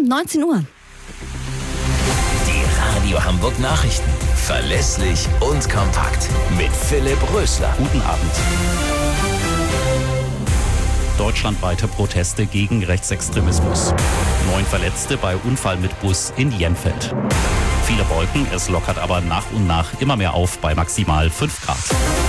19 Uhr. Die Radio Hamburg Nachrichten. Verlässlich und kompakt. Mit Philipp Rösler. Guten Abend. Deutschlandweite Proteste gegen Rechtsextremismus. 9 Verletzte bei Unfall mit Bus in Jenfeld. Viele Wolken, es lockert aber nach und nach immer mehr auf bei maximal 5 Grad.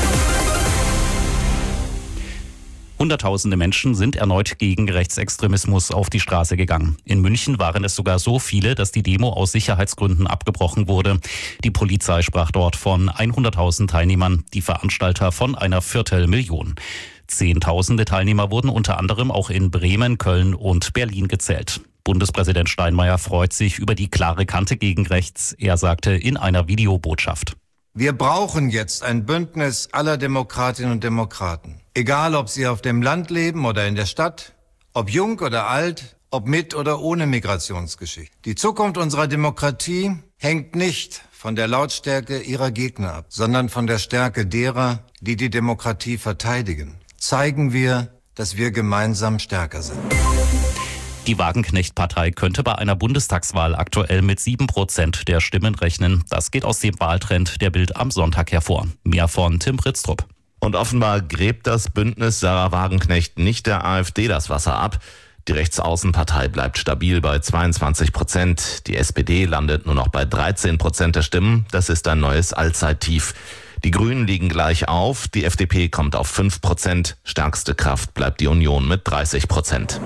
Hunderttausende Menschen sind erneut gegen Rechtsextremismus auf die Straße gegangen. In München waren es sogar so viele, dass die Demo aus Sicherheitsgründen abgebrochen wurde. Die Polizei sprach dort von 100.000 Teilnehmern, die Veranstalter von einer Viertelmillion. Zehntausende Teilnehmer wurden unter anderem auch in Bremen, Köln und Berlin gezählt. Bundespräsident Steinmeier freut sich über die klare Kante gegen rechts. Er sagte in einer Videobotschaft: Wir brauchen jetzt ein Bündnis aller Demokratinnen und Demokraten. Egal, ob sie auf dem Land leben oder in der Stadt, ob jung oder alt, ob mit oder ohne Migrationsgeschichte. Die Zukunft unserer Demokratie hängt nicht von der Lautstärke ihrer Gegner ab, sondern von der Stärke derer, die die Demokratie verteidigen. Zeigen wir, dass wir gemeinsam stärker sind. Die Wagenknecht-Partei könnte bei einer Bundestagswahl aktuell mit 7% der Stimmen rechnen. Das geht aus dem Wahltrend der Bild am Sonntag hervor. Mehr von Tim Pritztrup. Und offenbar gräbt das Bündnis Sarah Wagenknecht nicht der AfD das Wasser ab. Die Rechtsaußenpartei bleibt stabil bei 22%. Die SPD landet nur noch bei 13% der Stimmen. Das ist ein neues Allzeittief. Die Grünen liegen gleich auf. Die FDP kommt auf 5%. Stärkste Kraft bleibt die Union mit 30%.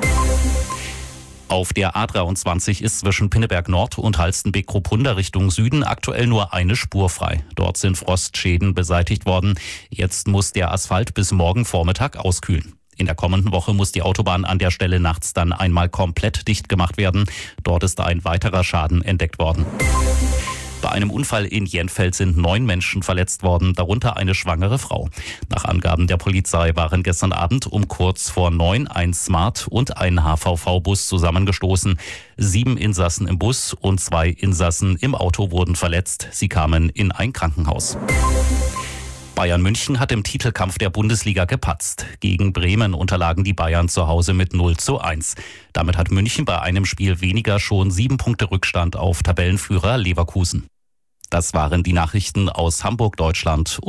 Auf der A23 ist zwischen Pinneberg Nord und Halstenbek-Kruppunda Richtung Süden aktuell nur eine Spur frei. Dort sind Frostschäden beseitigt worden. Jetzt muss der Asphalt bis morgen Vormittag auskühlen. In der kommenden Woche muss die Autobahn an der Stelle nachts dann einmal komplett dicht gemacht werden. Dort ist ein weiterer Schaden entdeckt worden. Bei einem Unfall in Jenfeld sind 9 Menschen verletzt worden, darunter eine schwangere Frau. Nach Angaben der Polizei waren gestern Abend um kurz vor 9 ein Smart und ein HVV-Bus zusammengestoßen. 7 Insassen im Bus und 2 Insassen im Auto wurden verletzt. Sie kamen in ein Krankenhaus. Bayern München hat im Titelkampf der Bundesliga gepatzt. Gegen Bremen unterlagen die Bayern zu Hause mit 0:1. Damit hat München bei einem Spiel weniger schon 7 Punkte Rückstand auf Tabellenführer Leverkusen. Das waren die Nachrichten aus Hamburg, Deutschland.